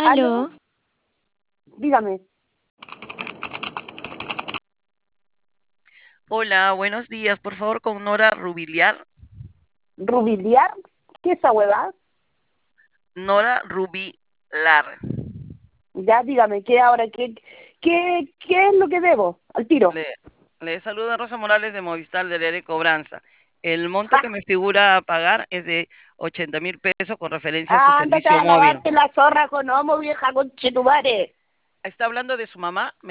¿Aló? Aló, Dígame. Hola, buenos días. Por favor, con Nora Rubiliar. ¿Rubiliar? ¿Qué es esa huevada? Nora Rubilar. Ya, dígame, ¿qué ahora? ¿Qué es lo que debo? Al tiro. Le, le saluda Rosa Morales de Movistar del área de cobranza. El monto ¡Ja! que me figura a pagar es de 80.000 pesos con referencia a su Ándate servicio a móvil. lavarte la zorra con homo, vieja conchetumare. ¿Está hablando de su mamá?